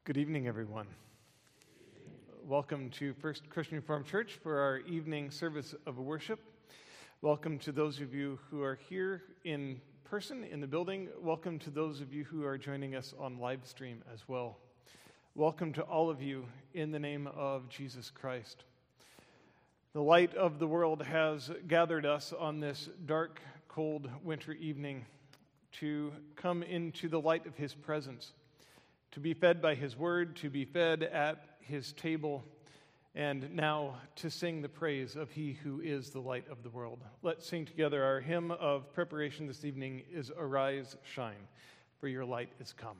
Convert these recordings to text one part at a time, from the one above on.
Good evening, everyone. Welcome to First Christian Reformed Church for our evening service of worship. Welcome to those of you who are here in person in the building. Welcome to those of you who are joining us on live stream as well. Welcome to all of you in the name of Jesus Christ. The light of the world has gathered us on this dark, cold winter evening to come into the light of his presence, to be fed by his word, to be fed at his table, and now to sing the praise of he who is the light of the world. Let's sing together. Our hymn of preparation this evening is Arise, Shine, for your light is come.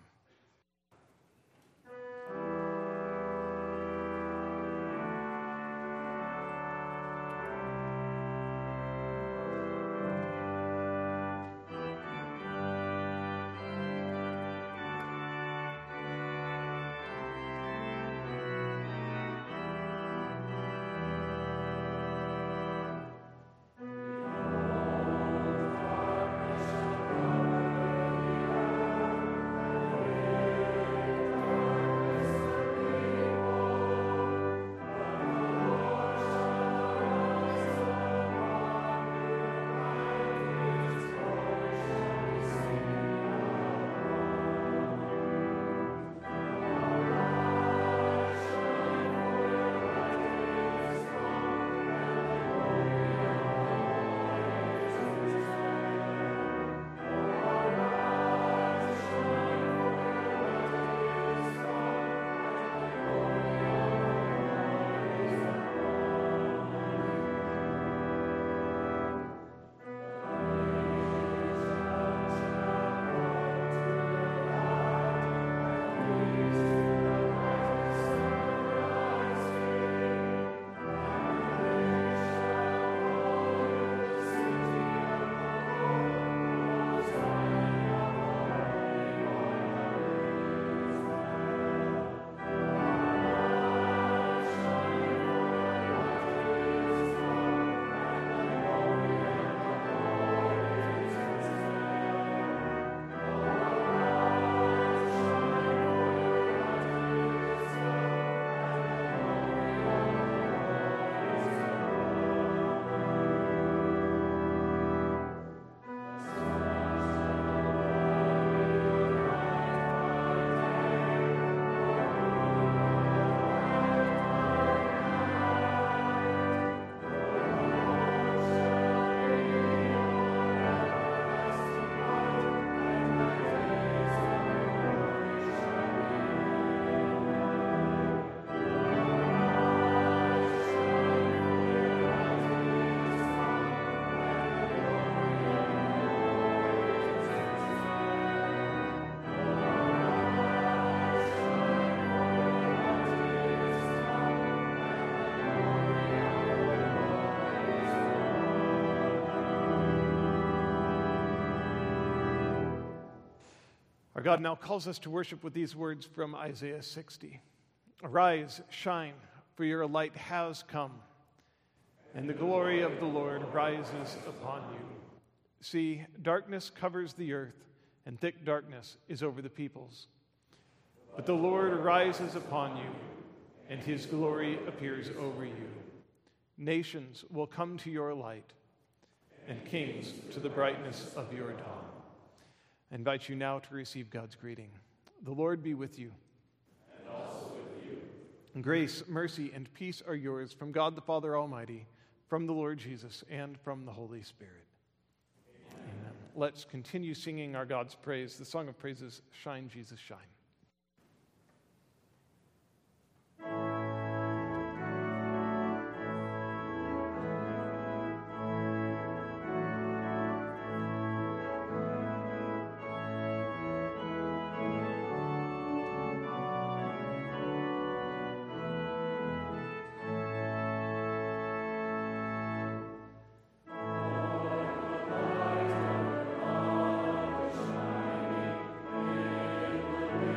Our God now calls us to worship with these words from Isaiah 60. Arise, shine, for your light has come, and the glory of the Lord rises upon you. See, darkness covers the earth, and thick darkness is over the peoples. But the Lord rises upon you, and his glory appears over you. Nations will come to your light, and kings to the brightness of your dawn. I invite you now to receive God's greeting. The Lord be with you. And also with you. And grace, mercy, and peace are yours from God the Father Almighty, from the Lord Jesus, and from the Holy Spirit. Amen. Let's continue singing our God's praise. The song of praises, Shine, Jesus, Shine. Shining in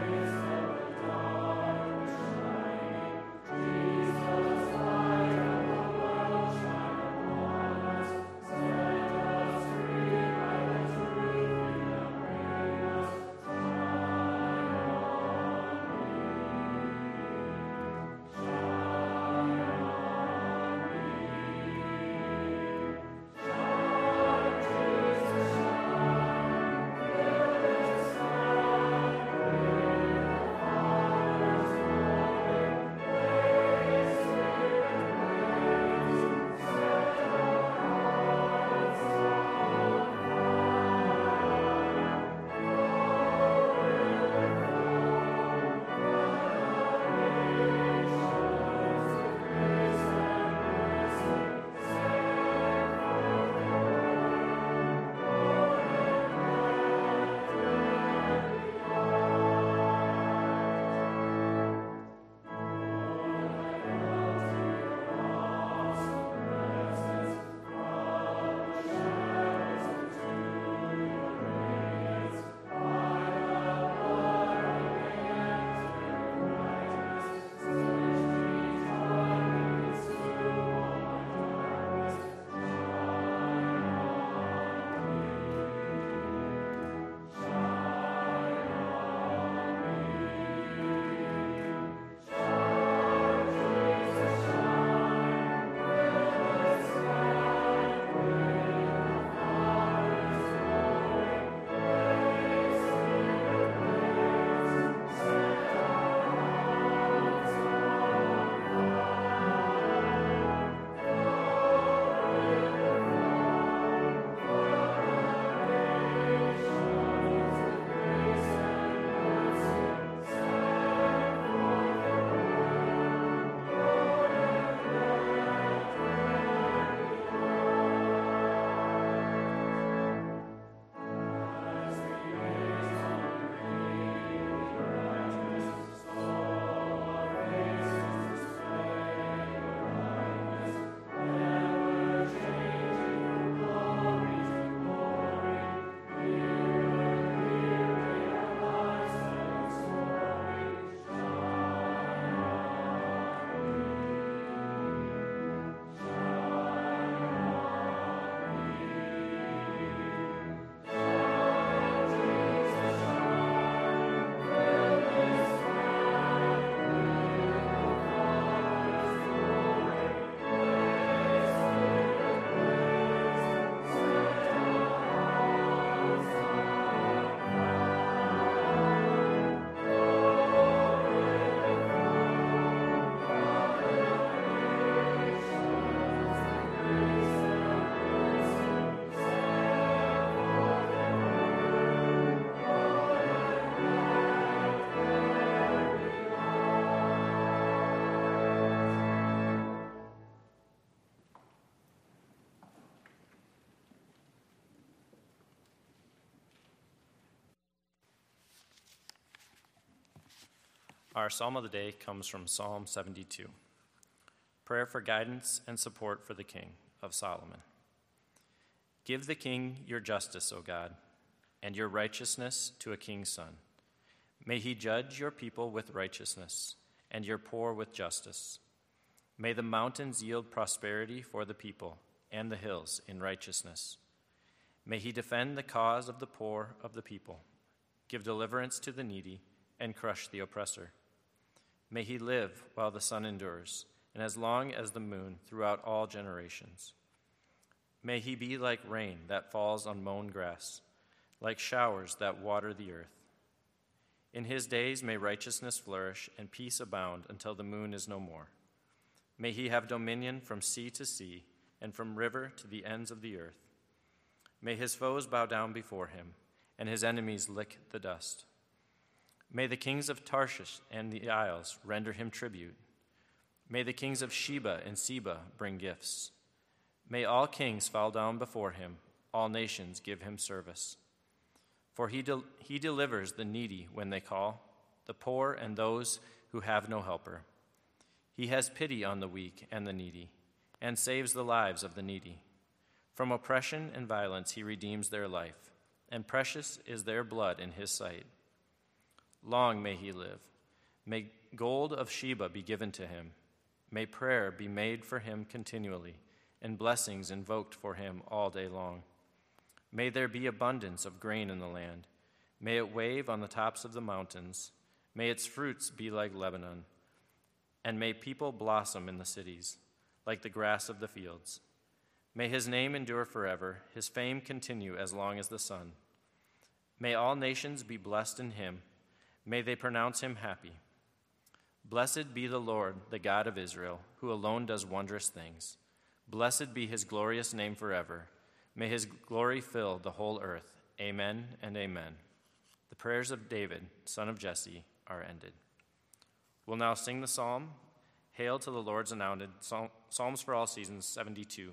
Our psalm of the day comes from Psalm 72. Prayer for guidance and support for the king of Solomon. Give the king your justice, O God, and your righteousness to a king's son. May he judge your people with righteousness and your poor with justice. May the mountains yield prosperity for the people and the hills in righteousness. May he defend the cause of the poor of the people, give deliverance to the needy, and crush the oppressor. May he live while the sun endures, and as long as the moon throughout all generations. May he be like rain that falls on mown grass, like showers that water the earth. In his days may righteousness flourish and peace abound until the moon is no more. May he have dominion from sea to sea and from river to the ends of the earth. May his foes bow down before him and his enemies lick the dust. May the kings of Tarshish and the isles render him tribute. May the kings of Sheba and Seba bring gifts. May all kings fall down before him, all nations give him service. For he delivers the needy when they call, the poor and those who have no helper. He has pity on the weak and the needy, and saves the lives of the needy. From oppression and violence he redeems their life, and precious is their blood in his sight. Long may he live. May gold of Sheba be given to him. May prayer be made for him continually, and blessings invoked for him all day long. May there be abundance of grain in the land. May it wave on the tops of the mountains. May its fruits be like Lebanon. And may people blossom in the cities, like the grass of the fields. May his name endure forever, his fame continue as long as the sun. May all nations be blessed in him. May they pronounce him happy. Blessed be the Lord, the God of Israel, who alone does wondrous things. Blessed be his glorious name forever. May his glory fill the whole earth. Amen and amen. The prayers of David, son of Jesse, are ended. We'll now sing the psalm, Hail to the Lord's Anointed, Psalms for All Seasons, 72a.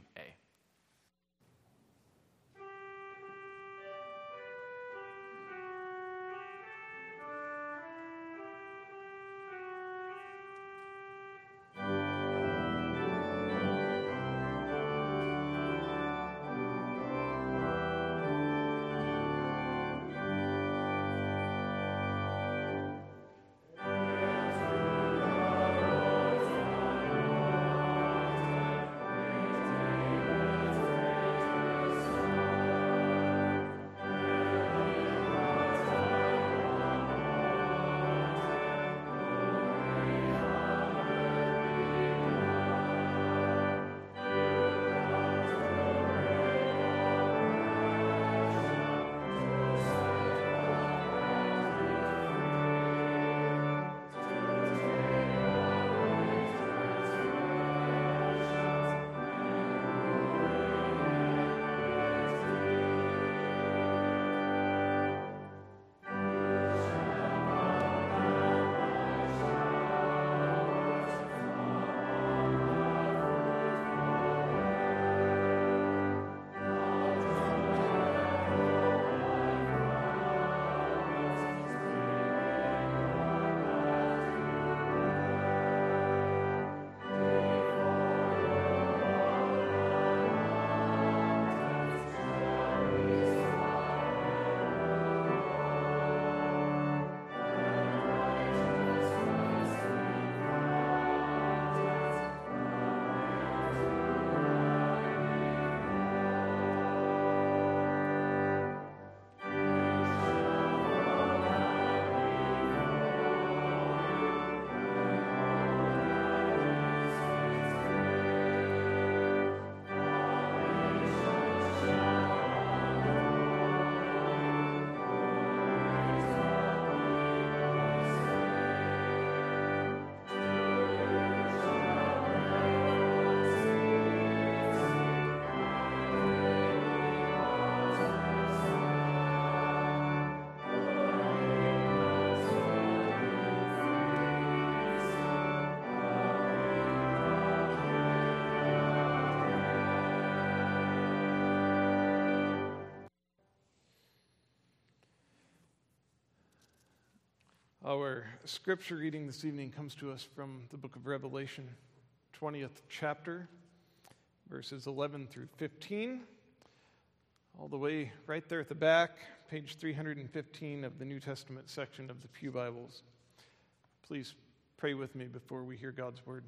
Our scripture reading this evening comes to us from the book of Revelation, 20th chapter, verses 11 through 15, all the way right there at the back, page 315 of the New Testament section of the Pew Bibles. Please pray with me before we hear God's word.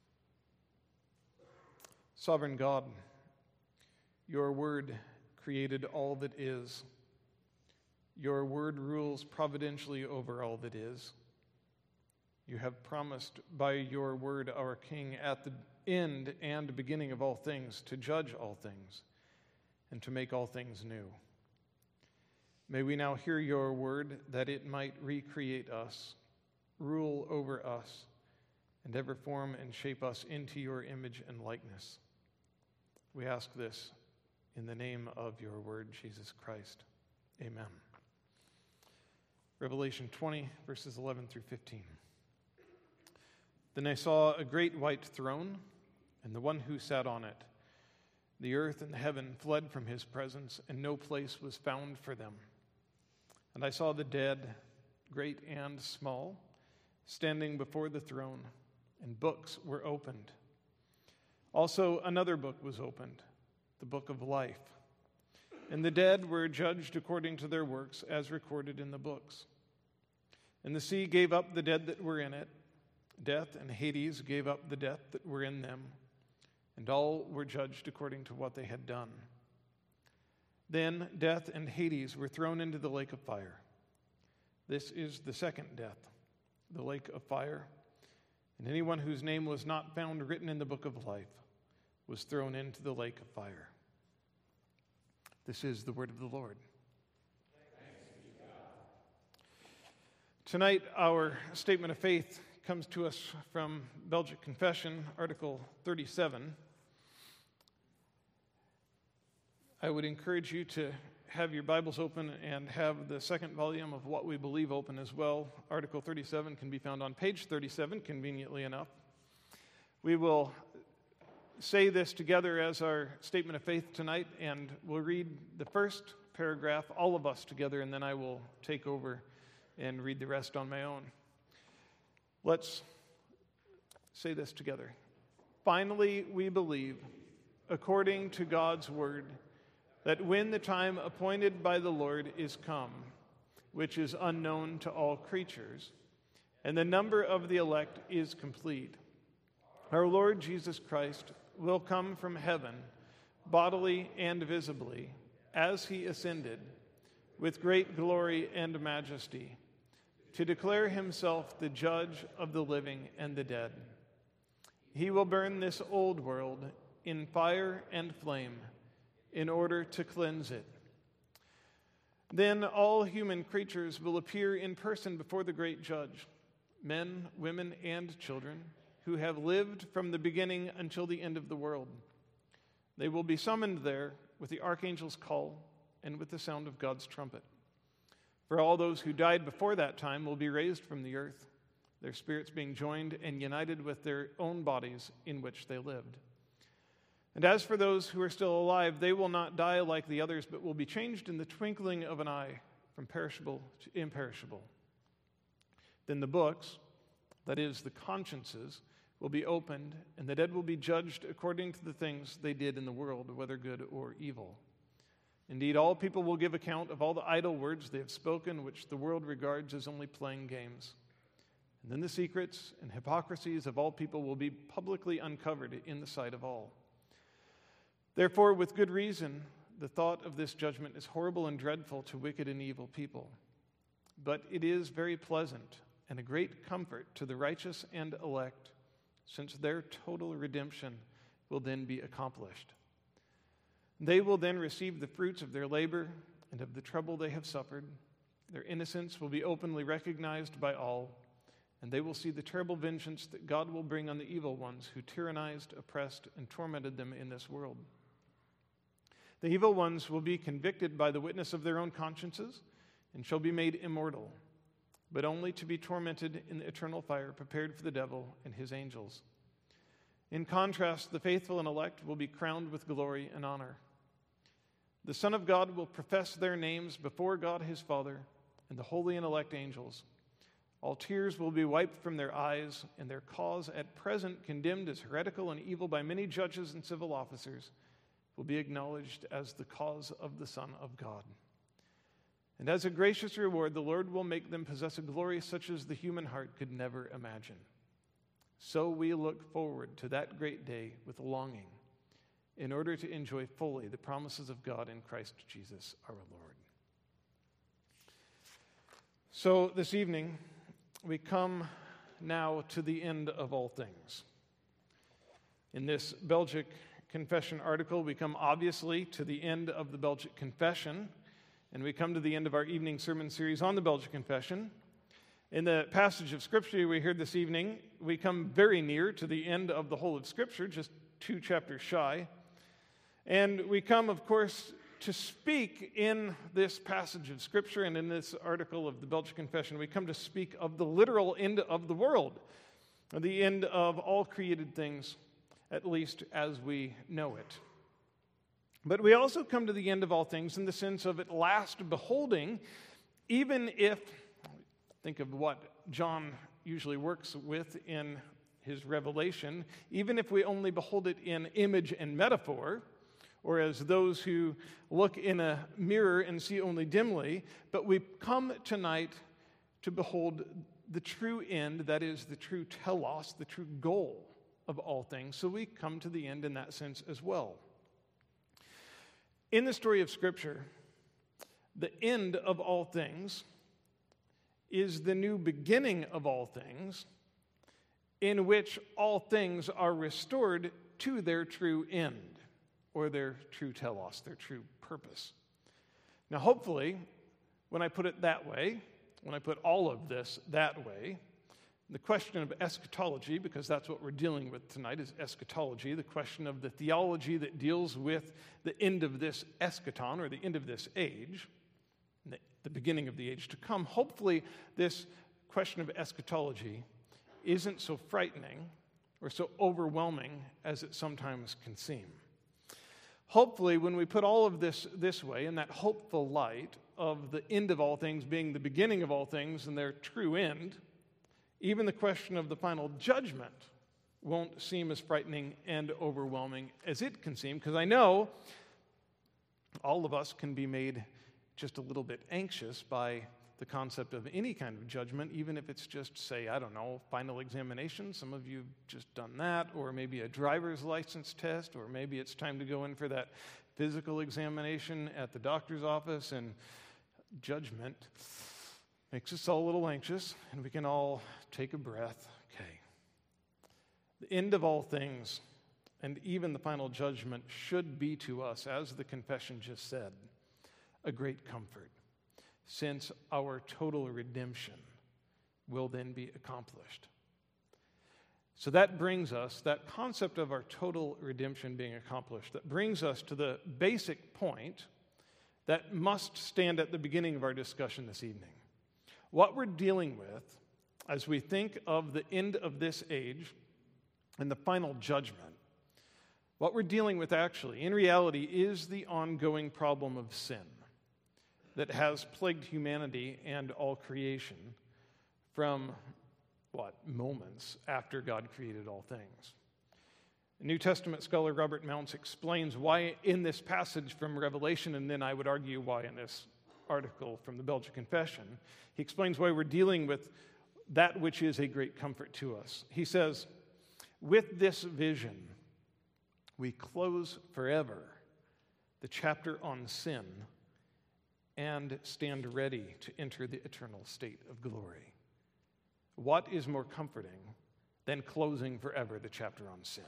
Sovereign God, your word created all that is. Your word rules providentially over all that is. You have promised by your word, our King, at the end and beginning of all things, to judge all things and to make all things new. May we now hear your word that it might recreate us, rule over us, and ever form and shape us into your image and likeness. We ask this in the name of your word, Jesus Christ. Amen. Revelation 20, verses 11 through 15. Then I saw a great white throne, and the one who sat on it. The earth and the heaven fled from his presence, and no place was found for them. And I saw the dead, great and small, standing before the throne, and books were opened. Also another book was opened, the book of life. And the dead were judged according to their works, as recorded in the books. And the sea gave up the dead that were in it. Death and Hades gave up the death that were in them. And all were judged according to what they had done. Then death and Hades were thrown into the lake of fire. This is the second death, the lake of fire. And anyone whose name was not found written in the book of life was thrown into the lake of fire. This is the word of the Lord. Tonight, our statement of faith comes to us from Belgic Confession, Article 37. I would encourage you to have your Bibles open and have the second volume of What We Believe open as well. Article 37 can be found on page 37, conveniently enough. We will say this together as our statement of faith tonight, and we'll read the first paragraph, all of us together, and then I will take over and read the rest on my own. Let's say this together. Finally, we believe, according to God's word, that when the time appointed by the Lord is come, which is unknown to all creatures, and the number of the elect is complete, our Lord Jesus Christ will come from heaven, bodily and visibly, as he ascended, with great glory and majesty, to declare himself the judge of the living and the dead. He will burn this old world in fire and flame in order to cleanse it. Then all human creatures will appear in person before the great judge, men, women, and children, who have lived from the beginning until the end of the world. They will be summoned there with the archangel's call and with the sound of God's trumpet. For all those who died before that time will be raised from the earth, their spirits being joined and united with their own bodies in which they lived. And as for those who are still alive, they will not die like the others, but will be changed in the twinkling of an eye, from perishable to imperishable. Then the books, that is, the consciences, will be opened, and the dead will be judged according to the things they did in the world, whether good or evil. Indeed, all people will give account of all the idle words they have spoken, which the world regards as only playing games. And then the secrets and hypocrisies of all people will be publicly uncovered in the sight of all. Therefore, with good reason, the thought of this judgment is horrible and dreadful to wicked and evil people. But it is very pleasant and a great comfort to the righteous and elect, since their total redemption will then be accomplished. They will then receive the fruits of their labor and of the trouble they have suffered. Their innocence will be openly recognized by all, and they will see the terrible vengeance that God will bring on the evil ones who tyrannized, oppressed, and tormented them in this world. The evil ones will be convicted by the witness of their own consciences and shall be made immortal, but only to be tormented in the eternal fire prepared for the devil and his angels. In contrast, the faithful and elect will be crowned with glory and honor. The Son of God will profess their names before God his Father and the holy and elect angels. All tears will be wiped from their eyes, and their cause, at present condemned as heretical and evil by many judges and civil officers, will be acknowledged as the cause of the Son of God. And as a gracious reward, the Lord will make them possess a glory such as the human heart could never imagine. So we look forward to that great day with longing, in order to enjoy fully the promises of God in Christ Jesus our Lord. So this evening, we come now to the end of all things. In this Belgic Confession article, we come obviously to the end of the Belgic Confession, and we come to the end of our evening sermon series on the Belgic Confession. In the passage of Scripture we heard this evening, we come very near to the end of the whole of Scripture, just 2 chapters shy. And we come, of course, to speak in this passage of Scripture and in this article of the Belgic Confession, we come to speak of the literal end of the world, the end of all created things, at least as we know it. But we also come to the end of all things in the sense of at last beholding, even if, think of what John usually works with in his revelation, even if we only behold it in image and metaphor, or as those who look in a mirror and see only dimly, but we come tonight to behold the true end, that is the true telos, the true goal of all things. So we come to the end in that sense as well. In the story of Scripture, the end of all things is the new beginning of all things, in which all things are restored to their true end, or their true telos, their true purpose. Now, hopefully, when I put it that way, when I put all of this that way, the question of eschatology, because that's what we're dealing with tonight, is eschatology, the question of the theology that deals with the end of this eschaton, or the end of this age, the beginning of the age to come. Hopefully, this question of eschatology isn't so frightening or so overwhelming as it sometimes can seem. Hopefully, when we put all of this way, in that hopeful light of the end of all things being the beginning of all things and their true end, even the question of the final judgment won't seem as frightening and overwhelming as it can seem, because I know all of us can be made just a little bit anxious by the concept of any kind of judgment, even if it's just, say, I don't know, final examination. Some of you have just done that, or maybe a driver's license test, or maybe it's time to go in for that physical examination at the doctor's office, and judgment makes us all a little anxious, and we can all take a breath. Okay. The end of all things, and even the final judgment, should be to us, as the confession just said, a great comfort, since our total redemption will then be accomplished. So that brings us, that concept of our total redemption being accomplished, that brings us to the basic point that must stand at the beginning of our discussion this evening. What we're dealing with as we think of the end of this age and the final judgment, what we're dealing with actually, in reality, is the ongoing problem of sin that has plagued humanity and all creation from, moments after God created all things. New Testament scholar Robert Mounce explains why in this passage from Revelation, and then I would argue why in this article from the Belgic Confession, he explains why we're dealing with that which is a great comfort to us. He says, with this vision, we close forever the chapter on sin and stand ready to enter the eternal state of glory. What is more comforting than closing forever the chapter on sin?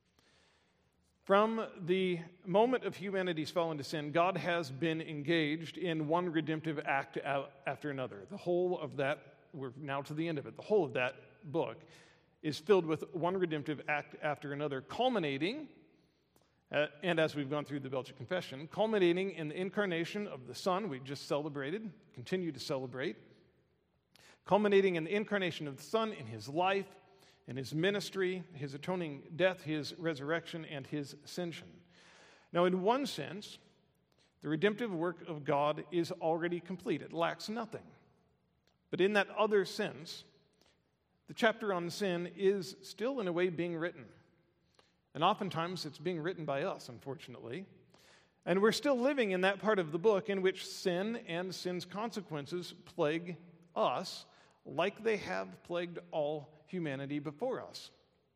From the moment of humanity's fall into sin, God has been engaged in one redemptive act after another. The whole of that, we're now to the end of it, the whole of that book is filled with one redemptive act after another, culminating, and as we've gone through the Belgic Confession, culminating in the incarnation of the Son we just celebrated, continue to celebrate, culminating in the incarnation of the Son in his life, in his ministry, his atoning death, his resurrection, and his ascension. Now, in one sense, the redemptive work of God is already complete. It lacks nothing. But in that other sense, the chapter on sin is still in a way being written. And oftentimes it's being written by us, unfortunately. And we're still living in that part of the book in which sin and sin's consequences plague us like they have plagued all humanity before us.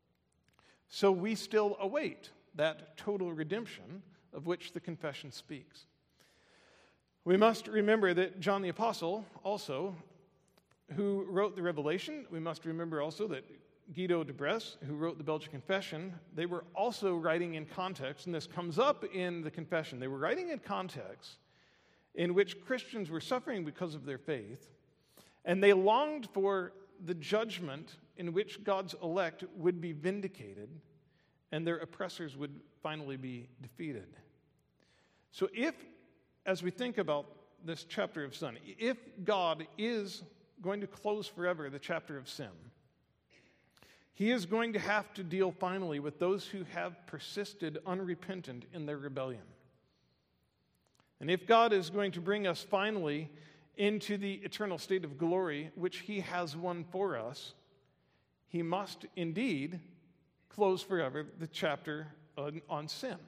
So we still await that total redemption of which the confession speaks. We must remember that John the Apostle also, who wrote the Revelation, we must remember also that Guido de Bresse, who wrote the Belgic Confession, they were also writing in context, and this comes up in the confession. They were writing in context in which Christians were suffering because of their faith, and they longed for the judgment in which God's elect would be vindicated and their oppressors would finally be defeated. So if, as we think about this chapter of sin, if God is going to close forever the chapter of sin, he is going to have to deal finally with those who have persisted unrepentant in their rebellion. And if God is going to bring us finally into the eternal state of glory which he has won for us, he must indeed close forever the chapter on sin.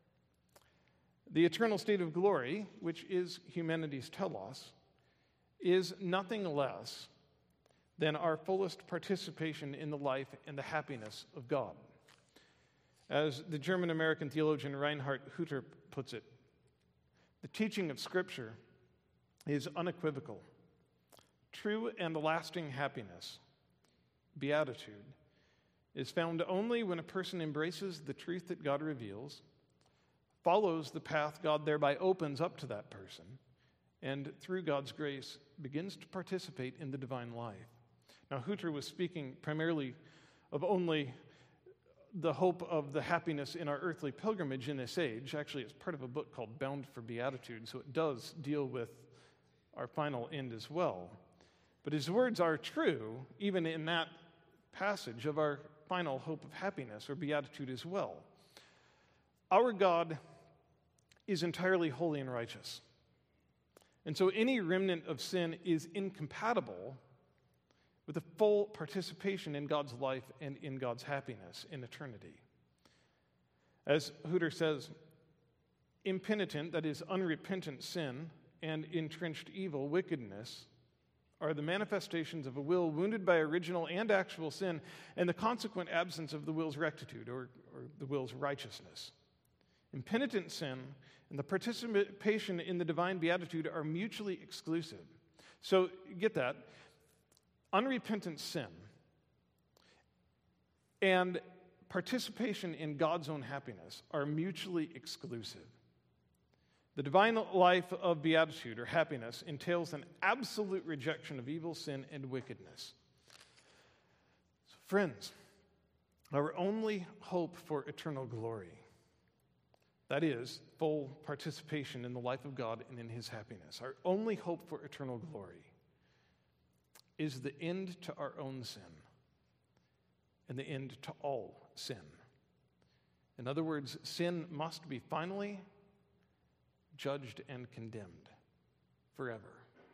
The eternal state of glory, which is humanity's telos, is nothing less than our fullest participation in the life and the happiness of God. As the German-American theologian Reinhard Hutter puts it, the teaching of Scripture is unequivocal. True and lasting happiness, beatitude, is found only when a person embraces the truth that God reveals, follows the path God thereby opens up to that person, and through God's grace begins to participate in the divine life. Now, Hutter was speaking primarily of only the hope of the happiness in our earthly pilgrimage in this age. Actually, it's part of a book called Bound for Beatitude, so it does deal with our final end as well. But his words are true, even in that passage of our final hope of happiness or beatitude as well. Our God is entirely holy and righteous. And so any remnant of sin is incompatible with a full participation in God's life and in God's happiness in eternity. As Hutter says, impenitent, that is, unrepentant sin, and entrenched evil, wickedness, are the manifestations of a will wounded by original and actual sin and the consequent absence of the will's rectitude or the will's righteousness. Impenitent sin and the participation in the divine beatitude are mutually exclusive. So get that. Unrepentant sin and participation in God's own happiness are mutually exclusive. The divine life of beatitude or happiness entails an absolute rejection of evil, sin, and wickedness. So, friends, our only hope for eternal glory, that is, full participation in the life of God and in his happiness, our only hope for eternal glory is the end to our own sin and the end to all sin. In other words, sin must be finally judged and condemned forever.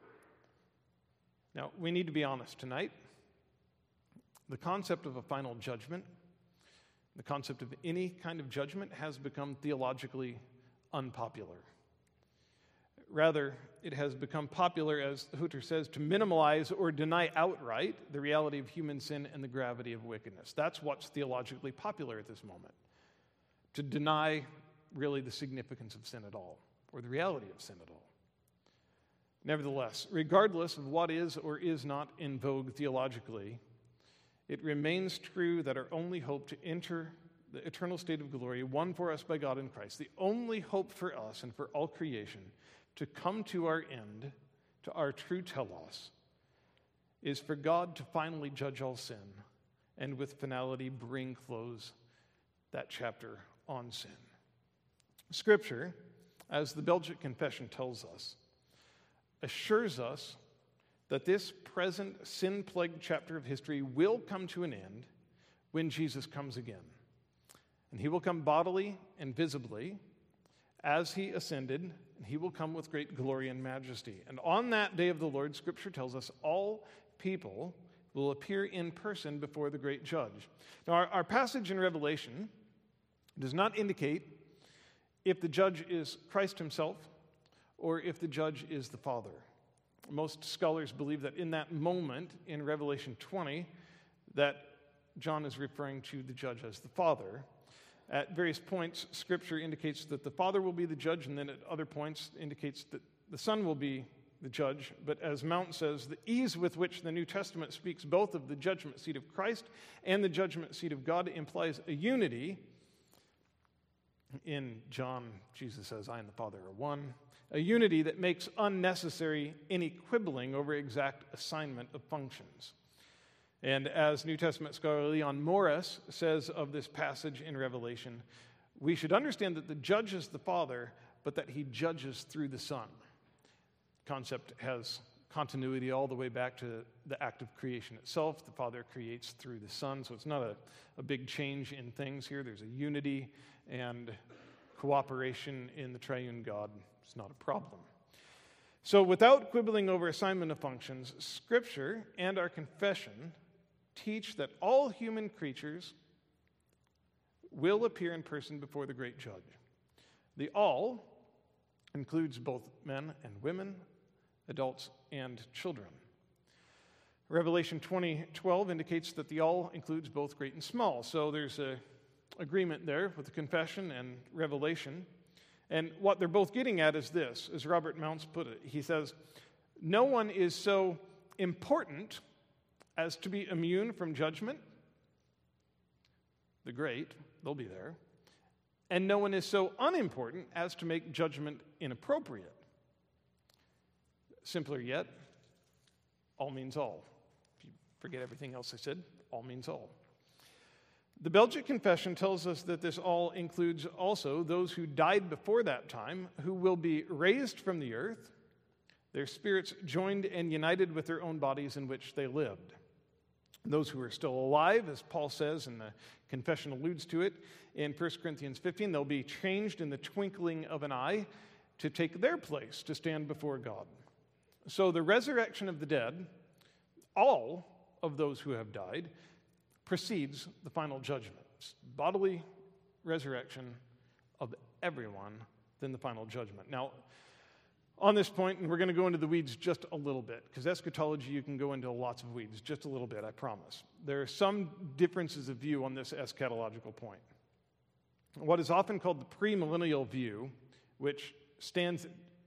Now, we need to be honest tonight. The concept of a final judgment, the concept of any kind of judgment, has become theologically unpopular. Rather, it has become popular, as Hutter says, to minimize or deny outright the reality of human sin and the gravity of wickedness. That's what's theologically popular at this moment. To deny really the significance of sin at all, or the reality of sin at all. Nevertheless, regardless of what is or is not in vogue theologically, it remains true that our only hope to enter the eternal state of glory won for us by God in Christ, the only hope for us and for all creation to come to our end, to our true telos, is for God to finally judge all sin and with finality bring close that chapter on sin. Scripture, as the Belgic Confession tells us, assures us that this present sin-plagued chapter of history will come to an end when Jesus comes again. And he will come bodily and visibly as he ascended, and he will come with great glory and majesty. And on that day of the Lord, Scripture tells us all people will appear in person before the great judge. Now, our passage in Revelation does not indicate if the judge is Christ himself or if the judge is the Father. Most scholars believe that in that moment in Revelation 20, that John is referring to the judge as the Father. At various points, Scripture indicates that the Father will be the judge, and then at other points indicates that the Son will be the judge. But as Mount says, the ease with which the New Testament speaks both of the judgment seat of Christ and the judgment seat of God implies a unity. In John, Jesus says, I and the Father are one. A unity that makes unnecessary any quibbling over exact assignment of functions. And as New Testament scholar Leon Morris says of this passage in Revelation, we should understand that the judge is the Father, but that he judges through the Son. The concept has continuity all the way back to the act of creation itself. The Father creates through the Son, so it's not a big change in things here. There's a unity and cooperation in the triune God. It's not a problem. So without quibbling over assignment of functions, Scripture and our confession teach that all human creatures will appear in person before the great judge. The all includes both men and women, adults and children. Revelation 20:12 indicates that the all includes both great and small. So there's an agreement there with the confession and Revelation. And what they're both getting at is this, as Robert Mounce put it. He says, no one is so important as to be immune from judgment. The great, they'll be there. And no one is so unimportant as to make judgment inappropriate. Simpler yet, all means all. If you forget everything else I said, all means all. The Belgic Confession tells us that this all includes also those who died before that time, who will be raised from the earth, their spirits joined and united with their own bodies in which they lived. Those who are still alive, as Paul says, and the confession alludes to it, in 1 Corinthians 15, they'll be changed in the twinkling of an eye to take their place, to stand before God. So the resurrection of the dead, all of those who have died, precedes the final judgment. It's bodily resurrection of everyone, then the final judgment. Now, on this point, and we're going to go into the weeds just a little bit, because eschatology, you can go into lots of weeds, just a little bit, I promise. There are some differences of view on this eschatological point. What is often called the premillennial view, which stands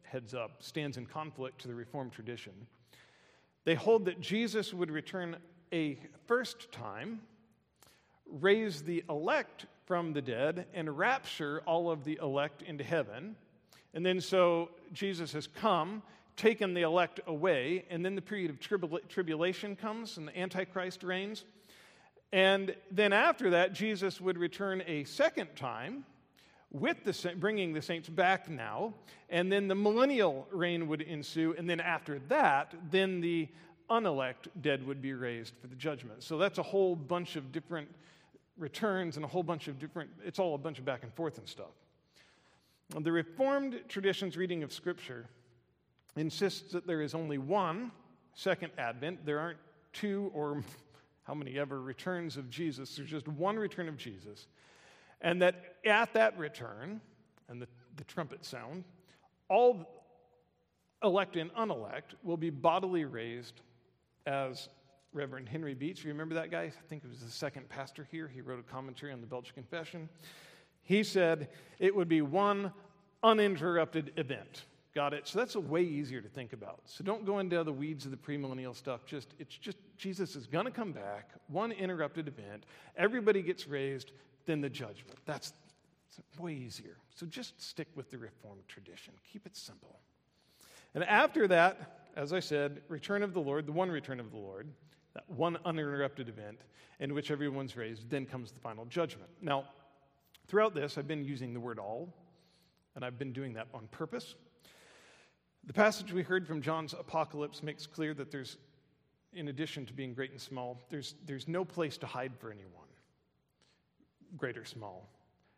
in conflict to the Reformed tradition, they hold that Jesus would return a first time, raise the elect from the dead, and rapture all of the elect into heaven. And then so Jesus has come, taken the elect away, and then the period of tribulation comes and the Antichrist reigns. And then after that, Jesus would return a second time, with bringing the saints back now, and then the millennial reign would ensue, and then after that, then the unelect dead would be raised for the judgment. So that's a whole bunch of different returns and it's all a bunch of back and forth and stuff. The Reformed tradition's reading of Scripture insists that there is only one second advent. There aren't two or how many ever returns of Jesus. There's just one return of Jesus. And that at that return, and the trumpet sound, all elect and unelect will be bodily raised, as Reverend Henry Beach, you remember that guy? I think it was the second pastor here. He wrote a commentary on the Belgic Confession. He said it would be one uninterrupted event. Got it? So that's a way easier to think about. So don't go into the weeds of the premillennial stuff. It's just Jesus is going to come back, one interrupted event. Everybody gets raised, then the judgment. That's way easier. So just stick with the Reformed tradition. Keep it simple. And after that, as I said, return of the Lord, the one return of the Lord, that one uninterrupted event in which everyone's raised, then comes the final judgment. Now, throughout this, I've been using the word all, and I've been doing that on purpose. The passage we heard from John's Apocalypse makes clear that there's, in addition to being great and small, there's no place to hide for anyone, great or small.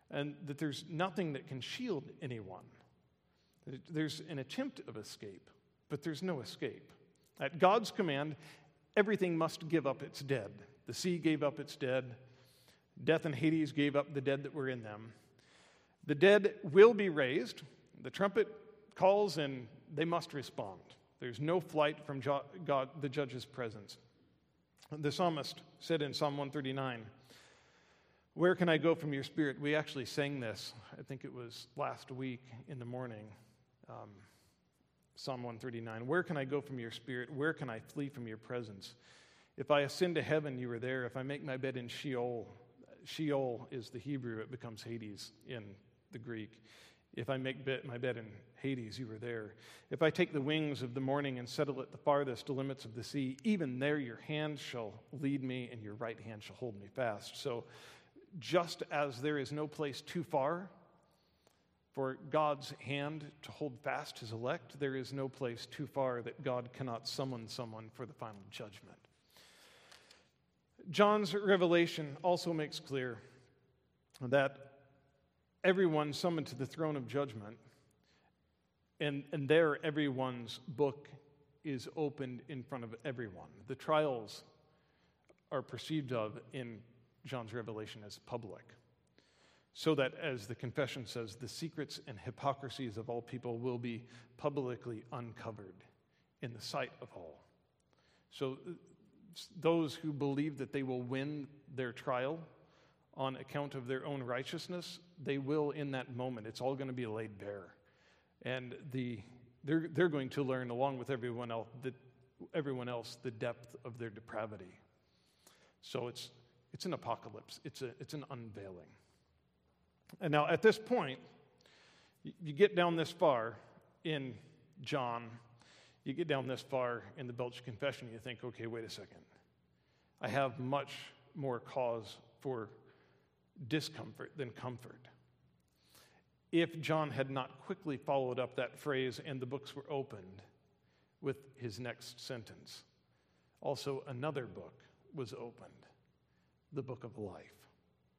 and that there's nothing that can shield anyone. There's an attempt of escape, but there's no escape. At God's command, everything must give up its dead. The sea gave up its dead. Death and Hades gave up the dead that were in them. The dead will be raised. The trumpet calls, and they must respond. There's no flight from God, the judge's presence. The psalmist said in Psalm 139, "Where can I go from your spirit?" We actually sang this, I think it was last week in the morning. Psalm 139, "Where can I go from your spirit? Where can I flee from your presence? If I ascend to heaven, you are there. If I make my bed in Sheol," Sheol is the Hebrew, it becomes Hades in the Greek. "If I make my bed in Hades, you are there. If I take the wings of the morning and settle at the farthest limits of the sea, even there your hand shall lead me and your right hand shall hold me fast." So just as there is no place too far for God's hand to hold fast his elect, there is no place too far that God cannot summon someone for the final judgment. John's revelation also makes clear that everyone summoned to the throne of judgment, and there everyone's book is opened in front of everyone. The trials are perceived of in John's revelation as public, so that, as the confession says, the secrets and hypocrisies of all people will be publicly uncovered in the sight of all. So those who believe that they will win their trial on account of their own righteousness, they will in that moment. It's all going to be laid bare. And they're going to learn, along with everyone else, the depth of their depravity. So it's an apocalypse. It's an unveiling. And now at this point, you get down this far in John, you get down this far in the Belgian Confession, you think, okay, wait a second. I have much more cause for discomfort than comfort. If John had not quickly followed up that phrase, "and the books were opened," with his next sentence, also another book was opened, the book of life.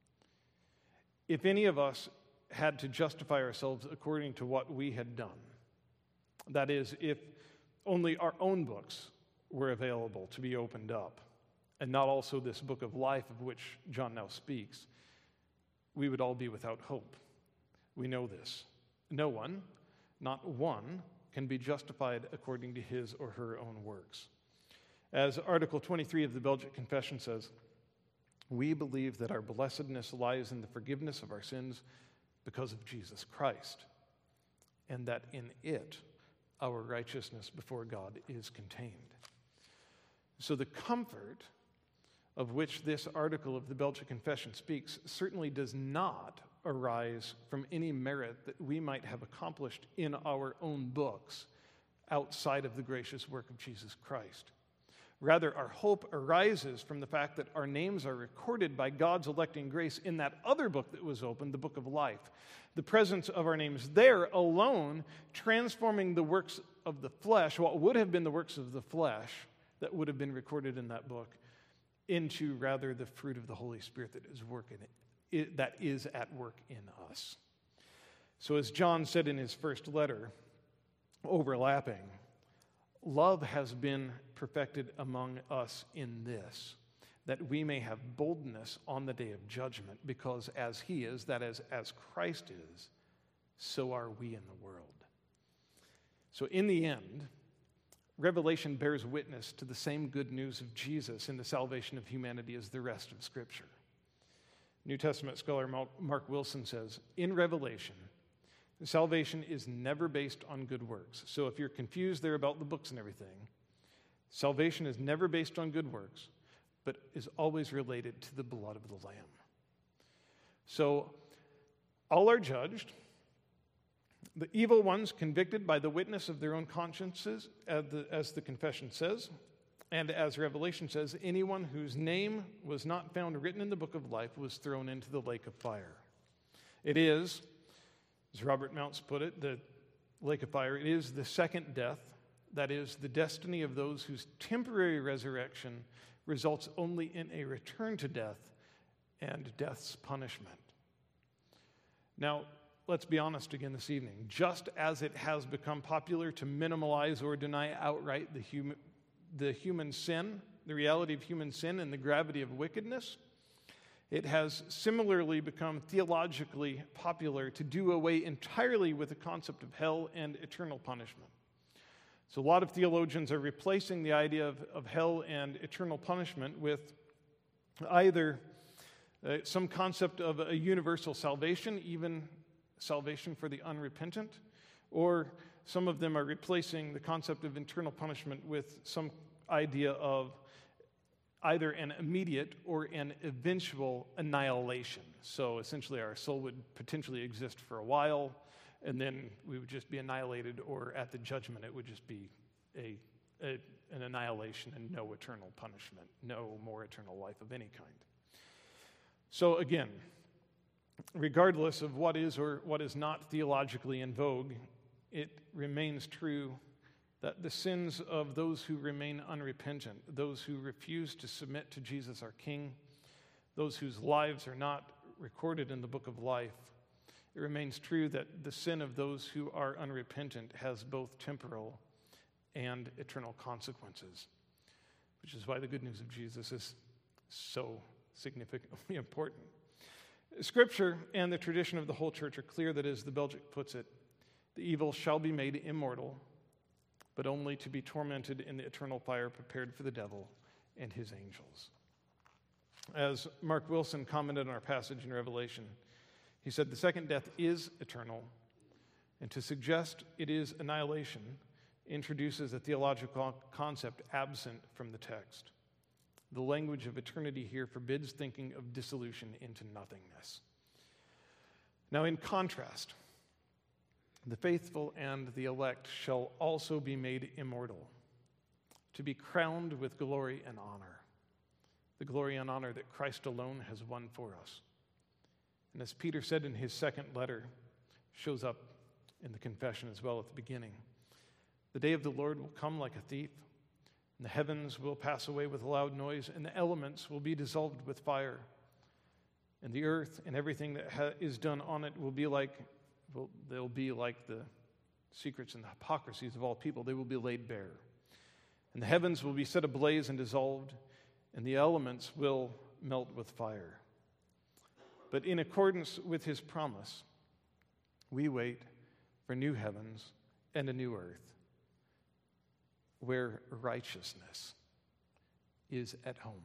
If any of us had to justify ourselves according to what we had done, that is, if only our own books were available to be opened up, and not also this book of life of which John now speaks, we would all be without hope. We know this. No one, not one, can be justified according to his or her own works. As Article 23 of the Belgic Confession says, "We believe that our blessedness lies in the forgiveness of our sins because of Jesus Christ, and that in it our righteousness before God is contained." So the comfort of which this article of the Belgic Confession speaks certainly does not arise from any merit that we might have accomplished in our own books outside of the gracious work of Jesus Christ. Rather, our hope arises from the fact that our names are recorded by God's electing grace in that other book that was opened, the book of life. The presence of our names there alone transforming the works of the flesh, what would have been the works of the flesh that would have been recorded in that book, into rather the fruit of the Holy Spirit that is at work in us. So as John said in his first letter, overlapping, love has been perfected among us in this, that we may have boldness on the day of judgment, because as he is, that is, as Christ is, so are we in the world. So in the end, Revelation bears witness to the same good news of Jesus in the salvation of humanity as the rest of Scripture. New Testament scholar Mark Wilson says, in Revelation, salvation is never based on good works. So if you're confused there about the books and everything, salvation is never based on good works, but is always related to the blood of the Lamb. So all are judged. The evil ones convicted by the witness of their own consciences, as the confession says, and as Revelation says, anyone whose name was not found written in the book of life was thrown into the lake of fire. It is, as Robert Mounce put it, the lake of fire, it is the second death, that is, the destiny of those whose temporary resurrection results only in a return to death and death's punishment. Now, let's be honest again this evening. Just as it has become popular to minimize or deny outright the human sin, the reality of human sin and the gravity of wickedness, it has similarly become theologically popular to do away entirely with the concept of hell and eternal punishment. So a lot of theologians are replacing the idea of hell and eternal punishment with either some concept of a universal salvation, even salvation for the unrepentant, or some of them are replacing the concept of eternal punishment with some idea of either an immediate or an eventual annihilation. So essentially our soul would potentially exist for a while, and then we would just be annihilated, or at the judgment it would just be an annihilation and no eternal punishment, no more eternal life of any kind. So again, regardless of what is or what is not theologically in vogue, it remains true that the sins of those who remain unrepentant, those who refuse to submit to Jesus our King, those whose lives are not recorded in the book of life, it remains true that the sin of those who are unrepentant has both temporal and eternal consequences, which is why the good news of Jesus is so significantly important. Scripture and the tradition of the whole church are clear that, as the Belgic puts it, the evil shall be made immortal, but only to be tormented in the eternal fire prepared for the devil and his angels. As Mark Wilson commented on our passage in Revelation, he said, the second death is eternal, and to suggest it is annihilation introduces a theological concept absent from the text. The language of eternity here forbids thinking of dissolution into nothingness. Now, in contrast, the faithful and the elect shall also be made immortal, to be crowned with glory and honor, the glory and honor that Christ alone has won for us. And as Peter said in his second letter, shows up in the confession as well at the beginning, the day of the Lord will come like a thief, and the heavens will pass away with a loud noise, and the elements will be dissolved with fire, and the earth and everything that is done on it will be like they'll be like the secrets and the hypocrisies of all people. They will be laid bare. And the heavens will be set ablaze and dissolved, and the elements will melt with fire. But in accordance with his promise, we wait for new heavens and a new earth, where righteousness is at home.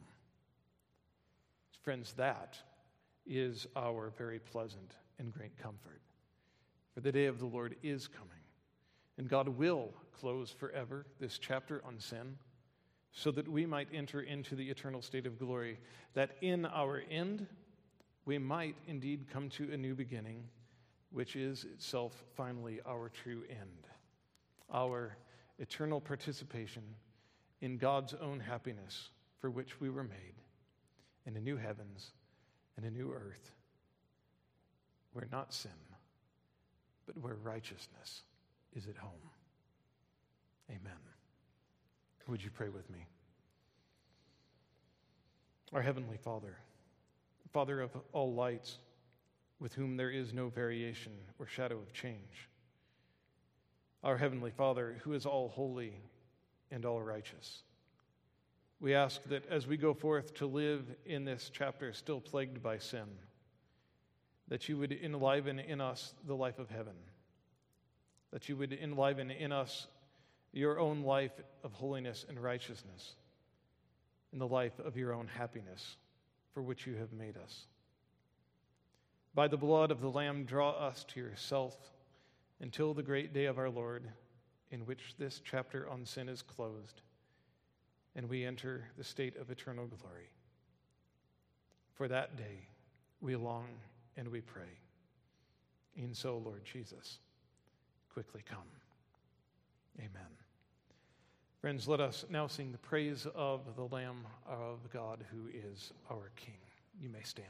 Friends, that is our very pleasant and great comfort. For the day of the Lord is coming, and God will close forever this chapter on sin, so that we might enter into the eternal state of glory, that in our end we might indeed come to a new beginning, which is itself finally our true end, our eternal participation in God's own happiness for which we were made, in a new heavens and a new earth, where not sin, but where righteousness is at home. Amen. Would you pray with me? Our Heavenly Father, Father of all lights, with whom there is no variation or shadow of change, our Heavenly Father, who is all holy and all righteous, we ask that as we go forth to live in this chapter still plagued by sin, that you would enliven in us the life of heaven, that you would enliven in us your own life of holiness and righteousness, in the life of your own happiness for which you have made us. By the blood of the Lamb, draw us to yourself until the great day of our Lord, in which this chapter on sin is closed, and we enter the state of eternal glory. For that day we long and we pray. And so, Lord Jesus, quickly come. Amen. Friends, let us now sing the praise of the Lamb of God, who is our King. You may stand.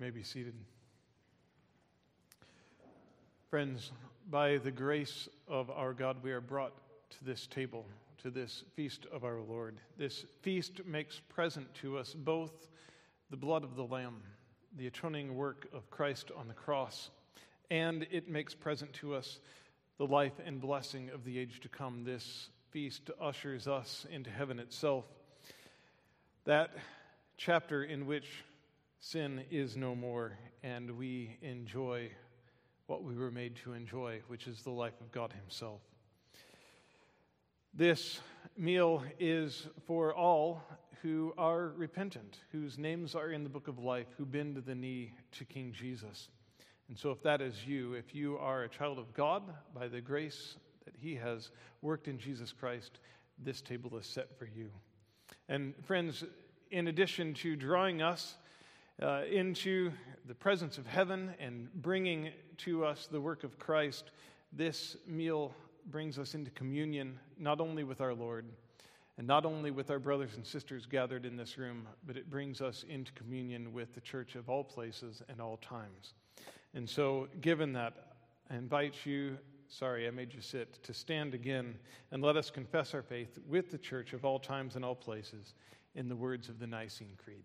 may be seated. Friends, by the grace of our God, we are brought to this table, to this feast of our Lord. This feast makes present to us both the blood of the Lamb, the atoning work of Christ on the cross, and it makes present to us the life and blessing of the age to come. This feast ushers us into heaven itself, that chapter in which sin is no more, and we enjoy what we were made to enjoy, which is the life of God himself. This meal is for all who are repentant, whose names are in the book of life, who bend the knee to King Jesus. And so if that is you, if you are a child of God by the grace that he has worked in Jesus Christ, this table is set for you. And friends, in addition to drawing us into the presence of heaven and bringing to us the work of Christ, this meal brings us into communion not only with our Lord and not only with our brothers and sisters gathered in this room, but it brings us into communion with the church of all places and all times. And so, given that, I invite you, sorry, I made you sit, to stand again and let us confess our faith with the church of all times and all places in the words of the Nicene Creed.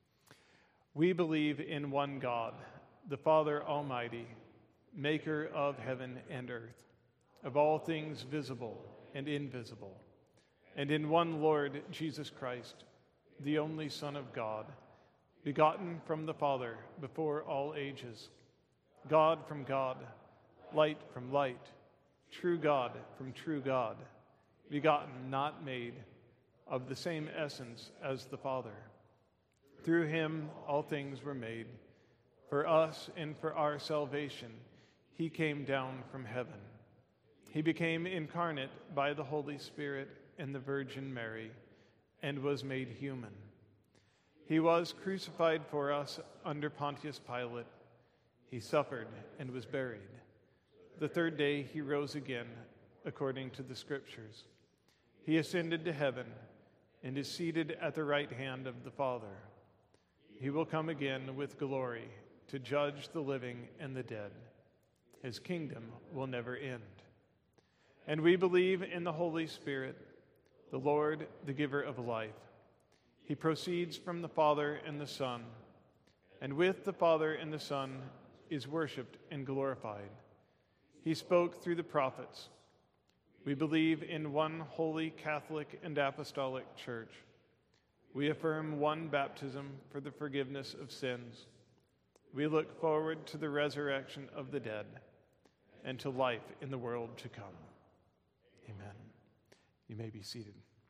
We believe in one God, the Father Almighty, maker of heaven and earth, of all things visible and invisible, and in one Lord Jesus Christ, the only Son of God, begotten from the Father before all ages, God from God, light from light, true God from true God, begotten, not made, of the same essence as the Father. Through him all things were made. For us and for our salvation, he came down from heaven. He became incarnate by the Holy Spirit and the Virgin Mary, and was made human. He was crucified for us under Pontius Pilate. He suffered and was buried. The third day he rose again, according to the Scriptures. He ascended to heaven and is seated at the right hand of the Father. He will come again with glory to judge the living and the dead. His kingdom will never end. And we believe in the Holy Spirit, the Lord, the giver of life. He proceeds from the Father and the Son, and with the Father and the Son is worshiped and glorified. He spoke through the prophets. We believe in one holy Catholic and Apostolic Church. We affirm one baptism for the forgiveness of sins. We look forward to the resurrection of the dead and to life in the world to come. Amen. You may be seated.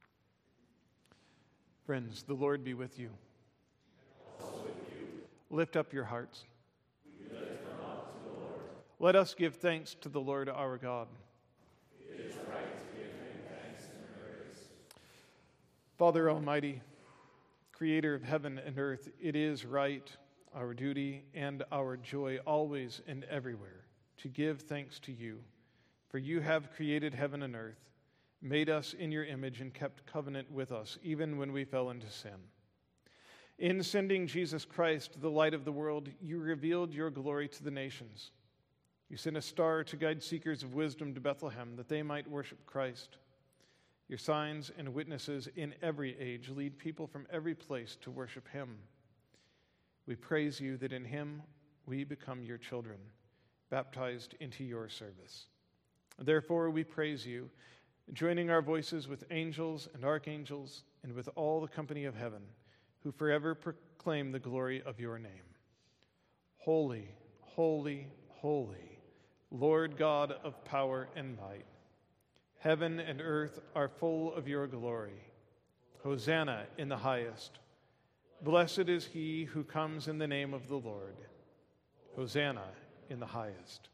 Friends, the Lord be with you. And also with you. Lift up your hearts. We lift them up to the Lord. Let us give thanks to the Lord our God. It is right to give him thanks and praise. Father Almighty, Creator of heaven and earth, it is right, our duty and our joy always and everywhere, to give thanks to you. For you have created heaven and earth, made us in your image, and kept covenant with us, even when we fell into sin. In sending Jesus Christ, the light of the world, you revealed your glory to the nations. You sent a star to guide seekers of wisdom to Bethlehem, that they might worship Christ. Your signs and witnesses in every age lead people from every place to worship him. We praise you that in him we become your children, baptized into your service. Therefore we praise you, joining our voices with angels and archangels and with all the company of heaven, who forever proclaim the glory of your name. Holy, holy, holy, Lord God of power and might. Heaven and earth are full of your glory. Hosanna in the highest. Blessed is he who comes in the name of the Lord. Hosanna in the highest.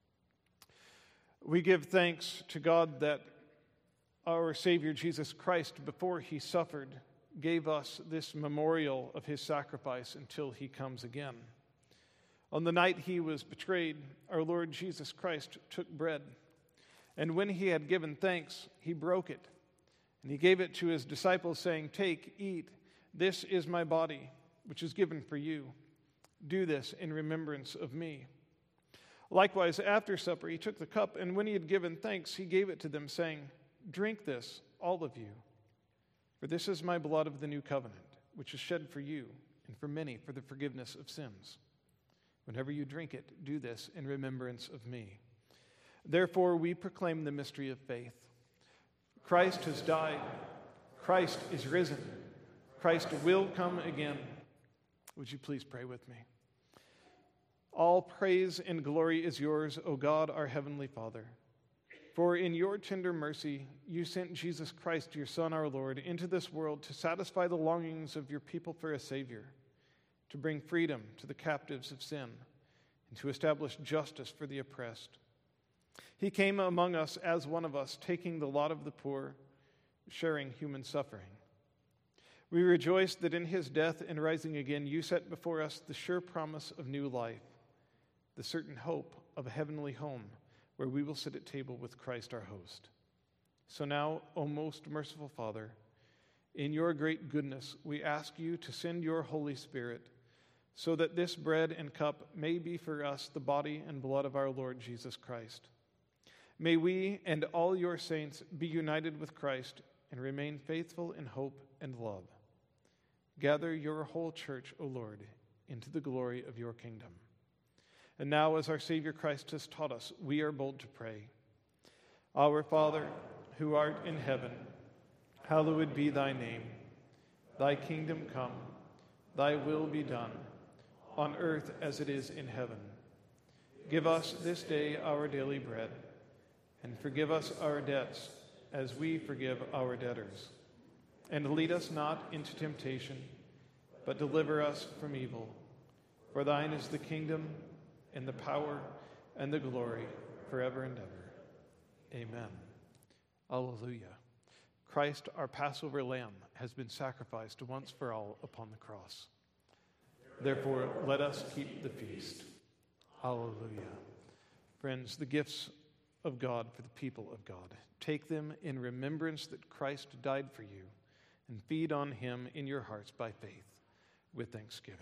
We give thanks to God that our Savior Jesus Christ, before he suffered, gave us this memorial of his sacrifice until he comes again. On the night he was betrayed, our Lord Jesus Christ took bread, and when he had given thanks, he broke it, and he gave it to his disciples, saying, "Take, eat, this is my body, which is given for you. Do this in remembrance of me. Likewise, after supper, he took the cup, and when he had given thanks, he gave it to them, saying, Drink this, all of you, for this is my blood of the new covenant, which is shed for you and for many for the forgiveness of sins. Whenever you drink it, do this in remembrance of me. Therefore, we proclaim the mystery of faith. Christ has died. Christ is risen. Christ will come again. Would you please pray with me? All praise and glory is yours, O God, our heavenly Father. For in your tender mercy, you sent Jesus Christ, your Son, our Lord, into this world to satisfy the longings of your people for a Savior, to bring freedom to the captives of sin, and to establish justice for the oppressed. He came among us as one of us, taking the lot of the poor, sharing human suffering. We rejoice that in his death and rising again, you set before us the sure promise of new life, the certain hope of a heavenly home where we will sit at table with Christ our host. So now, O most merciful Father, in your great goodness, we ask you to send your Holy Spirit so that this bread and cup may be for us the body and blood of our Lord Jesus Christ. May we and all your saints be united with Christ and remain faithful in hope and love. Gather your whole church, O Lord, into the glory of your kingdom. And now, as our Savior Christ has taught us, we are bold to pray. Our Father, who art in heaven, hallowed be thy name. Thy kingdom come, thy will be done, on earth as it is in heaven. Give us this day our daily bread, and forgive us our debts as we forgive our debtors. And lead us not into temptation, but deliver us from evil. For thine is the kingdom, and the power, and the glory, forever and ever. Amen. Alleluia. Christ, our Passover lamb, has been sacrificed once for all upon the cross. Therefore, let us keep the feast. Alleluia. Friends, the gifts of God for the people of God. Take them in remembrance that Christ died for you, and feed on him in your hearts by faith with thanksgiving.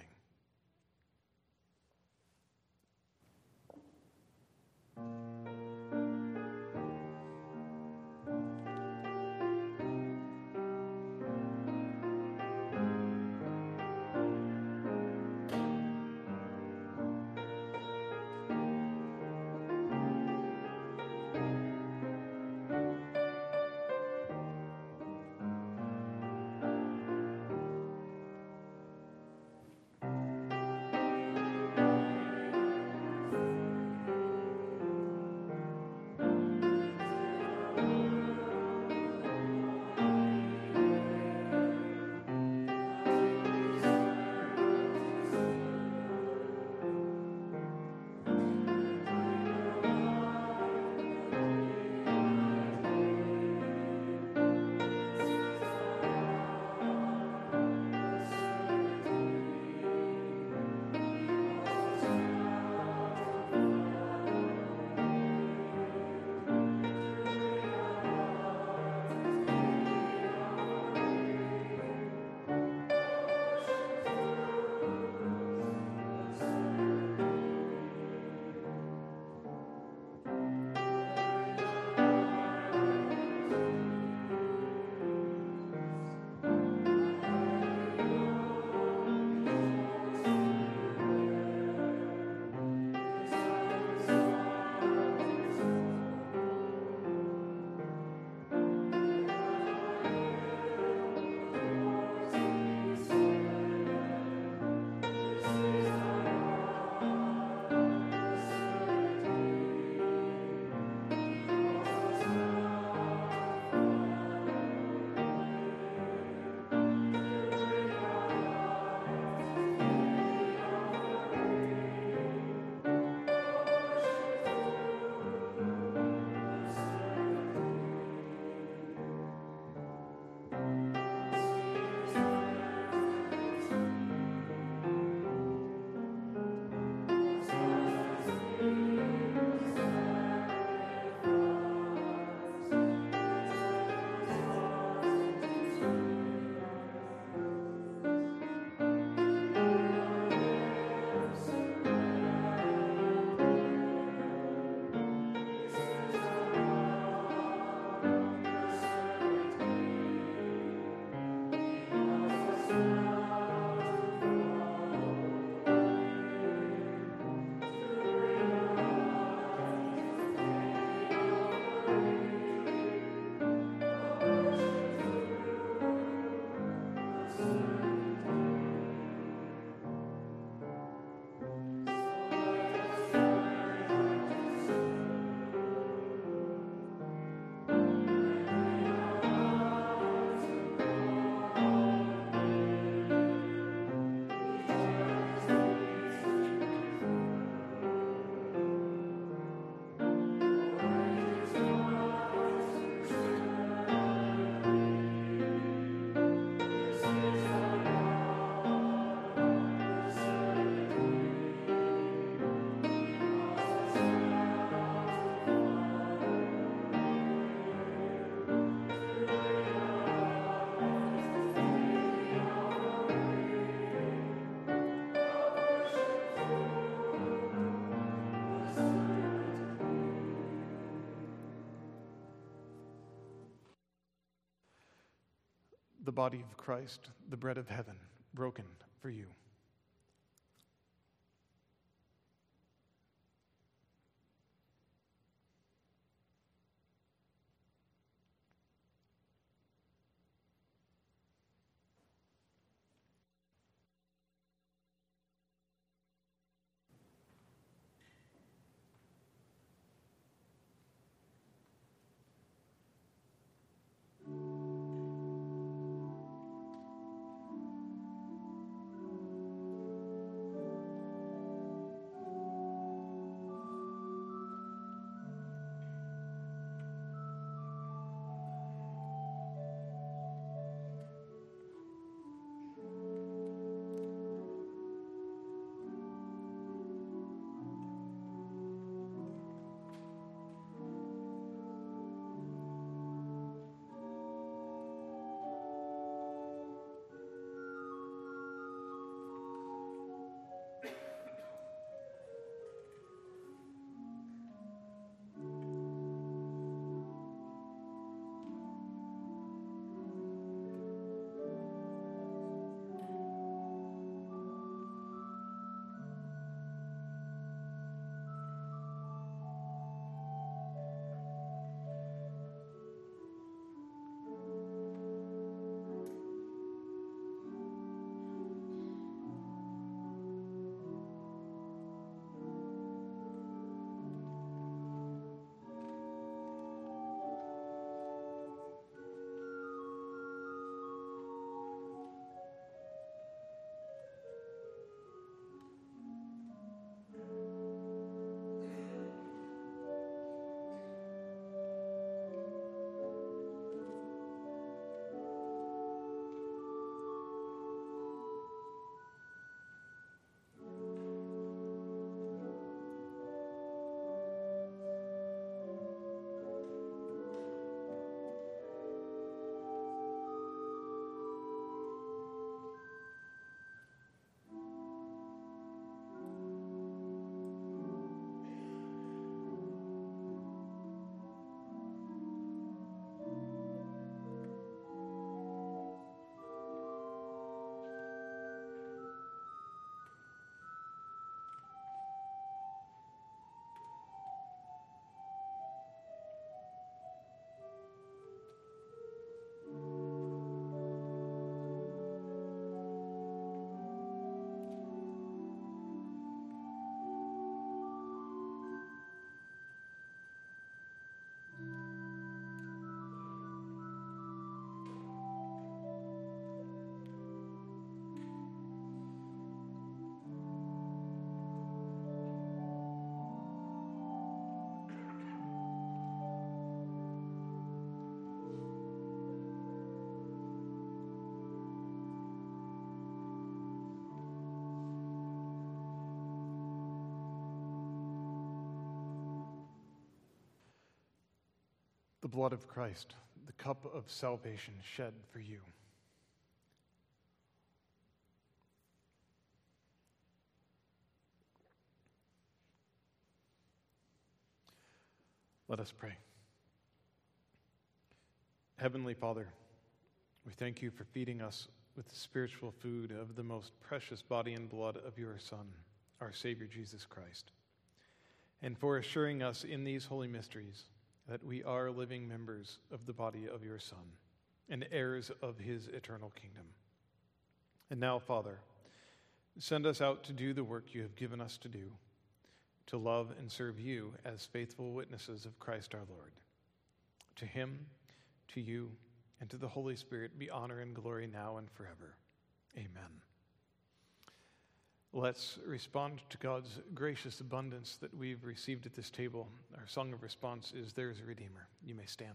the body of Christ, the bread of heaven, broken for you. The blood of Christ, the cup of salvation shed for you. Let us pray. Heavenly Father, we thank you for feeding us with the spiritual food of the most precious body and blood of your Son, our Savior Jesus Christ, and for assuring us in these holy mysteries that we are living members of the body of your Son and heirs of his eternal kingdom. And now, Father, send us out to do the work you have given us to do, to love and serve you as faithful witnesses of Christ our Lord. To him, to you, and to the Holy Spirit be honor and glory now and forever. Amen. Let's respond to God's gracious abundance that we've received at this table. Our song of response is "There's a Redeemer." You may stand.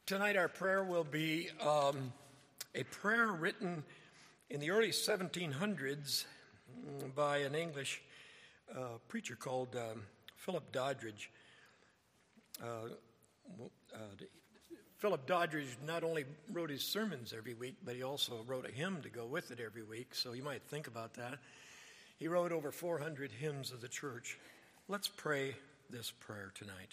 Tonight our prayer will be a prayer written in the early 1700s by an English preacher called Philip Doddridge. Philip Doddridge not only wrote his sermons every week, but he also wrote a hymn to go with it every week, so you might think about that. He wrote over 400 hymns of the church. Let's pray this prayer tonight.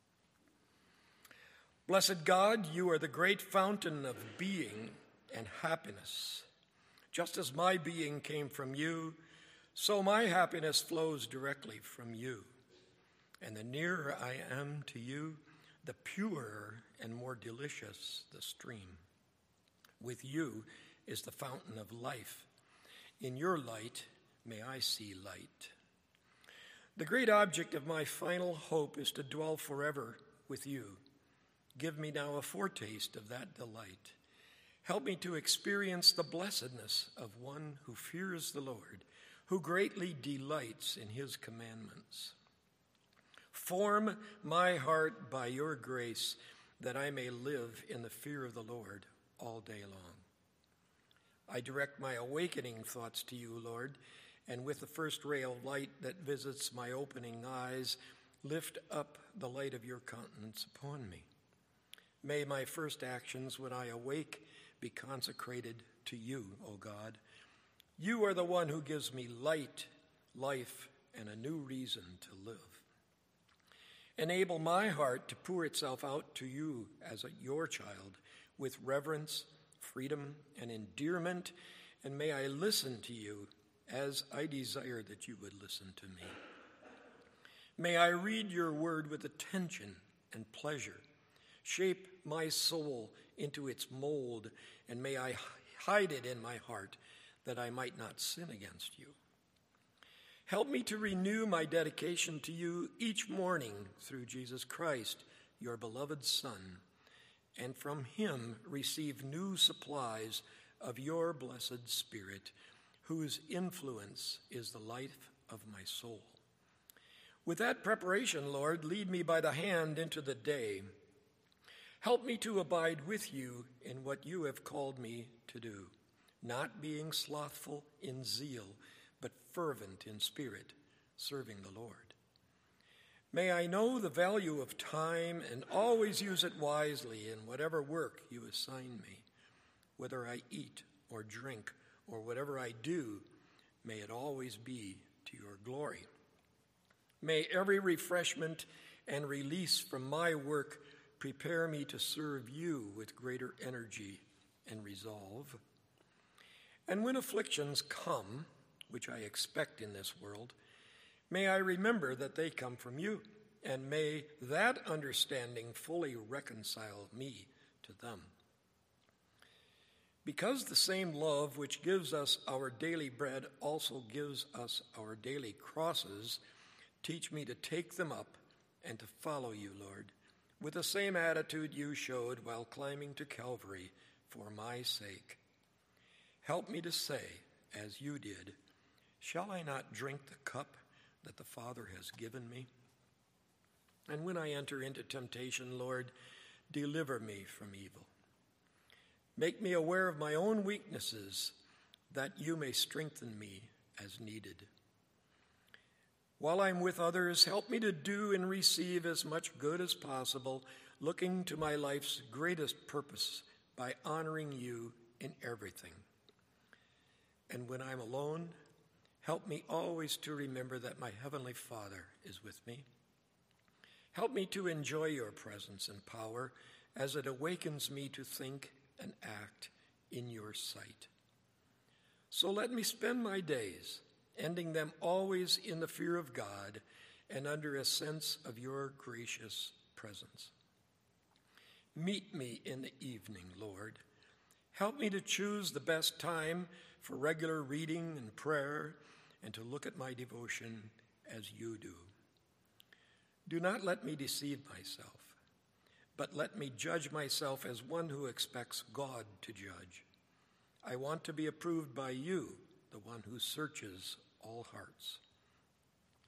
Blessed God, you are the great fountain of being and happiness. Just as my being came from you, so my happiness flows directly from you. And the nearer I am to you, the purer and more delicious the stream. With you is the fountain of life. In your light may I see light. The great object of my final hope is to dwell forever with you. Give me now a foretaste of that delight. Help me to experience the blessedness of one who fears the Lord, who greatly delights in his commandments. Form my heart by your grace, that I may live in the fear of the Lord all day long. I direct my awakening thoughts to you, Lord, and with the first ray of light that visits my opening eyes, lift up the light of your countenance upon me. May my first actions when I awake be consecrated to you, O God. You are the one who gives me light, life, and a new reason to live. Enable my heart to pour itself out to you as your child with reverence, freedom, and endearment, and may I listen to you as I desire that you would listen to me. May I read your word with attention and pleasure. Shape my soul into its mold, and may I hide it in my heart that I might not sin against you. Help me to renew my dedication to you each morning through Jesus Christ, your beloved Son, and from him receive new supplies of your blessed Spirit, whose influence is the life of my soul. With that preparation, Lord, lead me by the hand into the day. Help me to abide with you in what you have called me to do, not being slothful in zeal, but fervent in spirit, serving the Lord. May I know the value of time and always use it wisely in whatever work you assign me. Whether I eat or drink or whatever I do, may it always be to your glory. May every refreshment and release from my work prepare me to serve you with greater energy and resolve. And when afflictions come, which I expect in this world, may I remember that they come from you, and may that understanding fully reconcile me to them. Because the same love which gives us our daily bread also gives us our daily crosses, teach me to take them up and to follow you, Lord, with the same attitude you showed while climbing to Calvary for my sake. Help me to say, as you did, shall I not drink the cup that the Father has given me? And when I enter into temptation, Lord, deliver me from evil. Make me aware of my own weaknesses, that you may strengthen me as needed. While I'm with others, help me to do and receive as much good as possible, looking to my life's greatest purpose by honoring you in everything. And when I'm alone, help me always to remember that my Heavenly Father is with me. Help me to enjoy your presence and power as it awakens me to think and act in your sight. So let me spend my days, ending them always in the fear of God and under a sense of your gracious presence. Meet me in the evening, Lord. Help me to choose the best time for regular reading and prayer and to look at my devotion as you do. Do not let me deceive myself, but let me judge myself as one who expects God to judge. I want to be approved by you, the one who searches all hearts.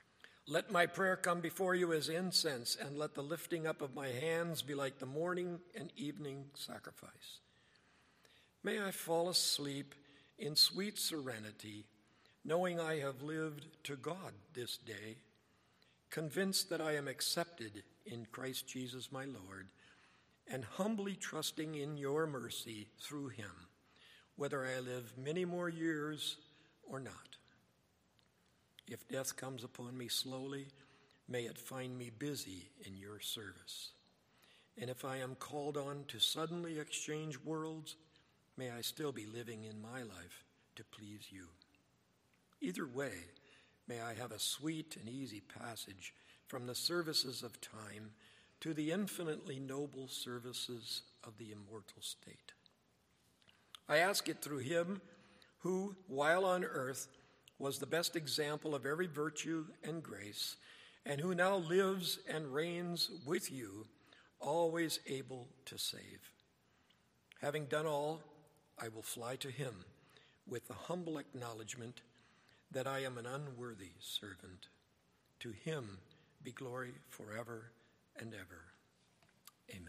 Let my prayer come before you as incense, and let the lifting up of my hands be like the morning and evening sacrifice. May I fall asleep in sweet serenity, knowing I have lived to God this day, convinced that I am accepted in Christ Jesus my Lord, and humbly trusting in your mercy through him, whether I live many more years or not. If death comes upon me slowly, may it find me busy in your service. And if I am called on to suddenly exchange worlds, may I still be living in my life to please you. Either way, may I have a sweet and easy passage from the services of time to the infinitely noble services of the immortal state. I ask it through him who, while on earth, was the best example of every virtue and grace, and who now lives and reigns with you, always able to save. Having done all, I will fly to him with the humble acknowledgement that I am an unworthy servant. To him be glory forever and ever. Amen.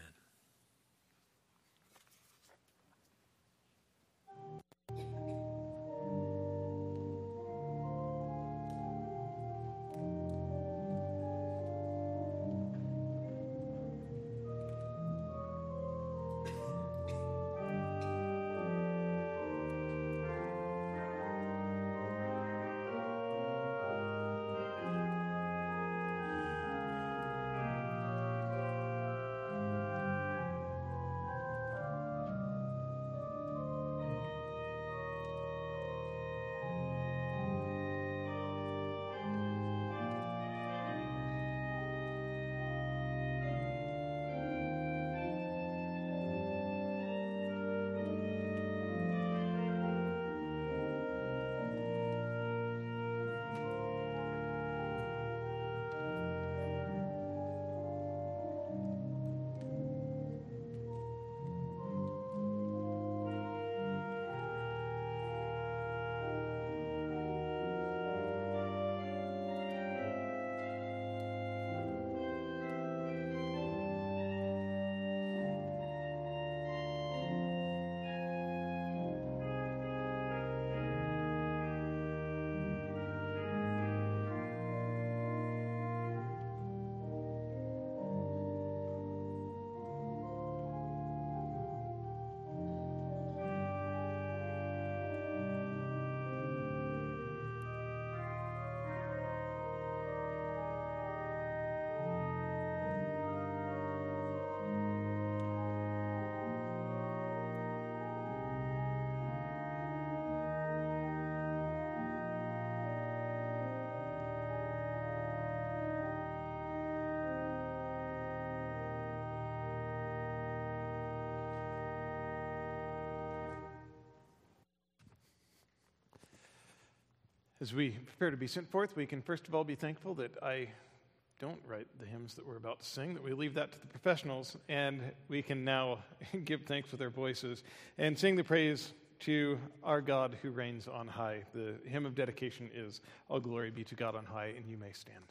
As we prepare to be sent forth, we can first of all be thankful that I don't write the hymns that we're about to sing, that we leave that to the professionals, and we can now give thanks with our voices and sing the praise to our God who reigns on high. The hymn of dedication is, "All glory be to God on high," and you may stand.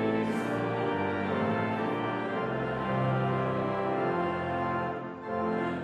Amen.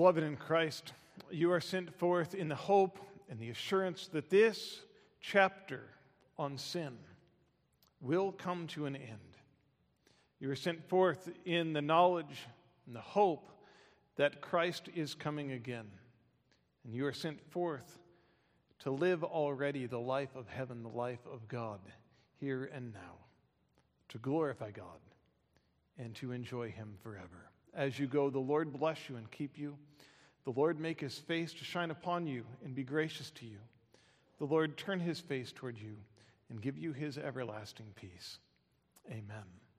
Beloved in Christ, you are sent forth in the hope and the assurance that this chapter on sin will come to an end. You are sent forth in the knowledge and the hope that Christ is coming again. And you are sent forth to live already the life of heaven, the life of God, here and now, to glorify God and to enjoy him forever. As you go, the Lord bless you and keep you. The Lord make his face to shine upon you and be gracious to you. The Lord turn his face toward you and give you his everlasting peace. Amen.